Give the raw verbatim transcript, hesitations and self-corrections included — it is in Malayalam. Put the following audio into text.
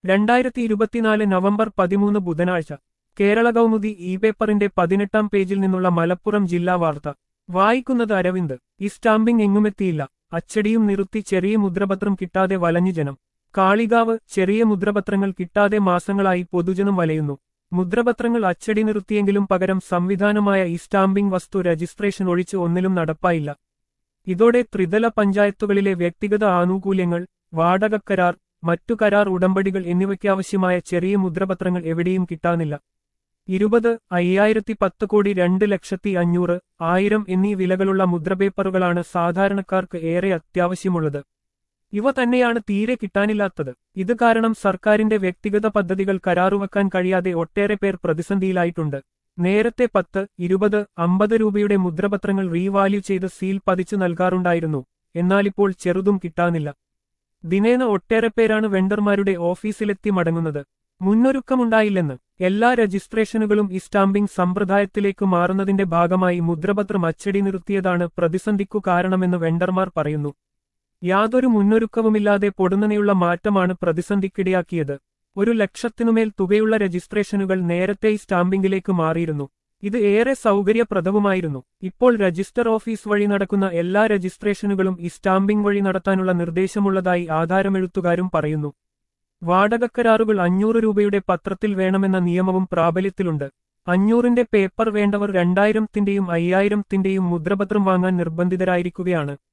രണ്ടായിരത്തി ഇരുപത്തിനാല് നവംബർ പതിമൂന്ന് ബുധനാഴ്ച കേരള കൗമുദി ഇ പേപ്പറിന്റെ പതിനെട്ടാം പേജിൽ നിന്നുള്ള മലപ്പുറം ജില്ലാ വാർത്ത വായിക്കുന്നത് അരവിന്ദ്. ഈ സ്റ്റാമ്പിംഗ് എങ്ങുമെത്തിയില്ല. അച്ചടിയും നിർത്തി ചെറിയ മുദ്രപത്രം കിട്ടാതെ വലഞ്ഞു ജനം. കാളികാവ് ചെറിയ മുദ്രപത്രങ്ങൾ കിട്ടാതെ മാസങ്ങളായി പൊതുജനം വലയുന്നു. മുദ്രപത്രങ്ങൾ അച്ചടി നിർത്തിയെങ്കിലും പകരം സംവിധാനമായ ഈ സ്റ്റാമ്പിംഗ് വസ്തു രജിസ്ട്രേഷൻ ഒഴിച്ച് ഒന്നിലും നടപ്പായില്ല. ഇതോടെ ത്രിതല പഞ്ചായത്തുകളിലെ വ്യക്തിഗത ആനുകൂല്യങ്ങൾ, വാടകക്കരാർ, മറ്റു കരാർ ഉടമ്പടികൾ എന്നിവയ്ക്കാവശ്യമായ ചെറിയ മുദ്രപത്രങ്ങൾ എവിടെയും കിട്ടാനില്ല. ഇരുപത് അയ്യായിരത്തി പത്ത് കോടി രണ്ട് ലക്ഷത്തി അഞ്ഞൂറ് ആയിരം എന്നീ വിലകളുള്ള മുദ്രപേപ്പറുകളാണ് സാധാരണക്കാർക്ക് ഏറെ അത്യാവശ്യമുള്ളത്. ഇവ തന്നെയാണ് തീരെ കിട്ടാനില്ലാത്തത്. ഇത് കാരണം സർക്കാരിന്റെ വ്യക്തിഗത പദ്ധതികൾ കരാറുവെക്കാൻ കഴിയാതെ ഒട്ടേറെ പേർ പ്രതിസന്ധിയിലായിട്ടുണ്ട്. നേരത്തെ പത്ത് ഇരുപത് അമ്പത് രൂപയുടെ മുദ്രപത്രങ്ങൾ റീവാല്യൂ ചെയ്ത് സീൽ പതിച്ചു നൽകാറുണ്ടായിരുന്നു. എന്നാലിപ്പോൾ ചെറുതും കിട്ടാനില്ല. ദിനേന ഒട്ടേറെ പേരാണ് വെണ്ടർമാരുടെ ഓഫീസിലെത്തി മടങ്ങുന്നത്. മുന്നൊരുക്കമുണ്ടായില്ലെന്ന്. എല്ലാ രജിസ്ട്രേഷനുകളും ഈ സ്റ്റാമ്പിംഗ് സമ്പ്രദായത്തിലേക്ക് മാറുന്നതിന്റെ ഭാഗമായി മുദ്രപത്രം അച്ചടി നിർത്തിയതാണ് പ്രതിസന്ധിക്കു കാരണമെന്ന് വെണ്ടർമാർ പറയുന്നു. യാതൊരു മുന്നൊരുക്കവുമില്ലാതെ പൊടുന്നനെയുള്ള മാറ്റമാണ് പ്രതിസന്ധിക്കിടയാക്കിയത്. ഒരു ലക്ഷത്തിനുമേൽ തുകയുള്ള രജിസ്ട്രേഷനുകൾ നേരത്തെ ഈ സ്റ്റാമ്പിംഗിലേക്ക് മാറിയിരുന്നു. ഇത് ഏറെ സൗകര്യപ്രദവുമായിരുന്നു. ഇപ്പോൾ രജിസ്റ്റർ ഓഫീസ് വഴി നടക്കുന്ന എല്ലാ രജിസ്ട്രേഷനുകളും ഈ സ്റ്റാമ്പിംഗ് വഴി നടത്താനുള്ള നിർദ്ദേശമുള്ളതായി ആധാരമെഴുത്തുകാരും പറയുന്നു. വാടകക്കരാറുകൾ അഞ്ഞൂറ് രൂപയുടെ പത്രത്തിൽ വേണമെന്ന നിയമവും പ്രാബല്യത്തിലുണ്ട്. അഞ്ഞൂറിന്റെ പേപ്പർ വേണ്ടവർ രണ്ടായിരത്തിന്റെയും അയ്യായിരത്തിന്റെയും മുദ്രപത്രം വാങ്ങാൻ നിർബന്ധിതരായിരിക്കുകയാണ്.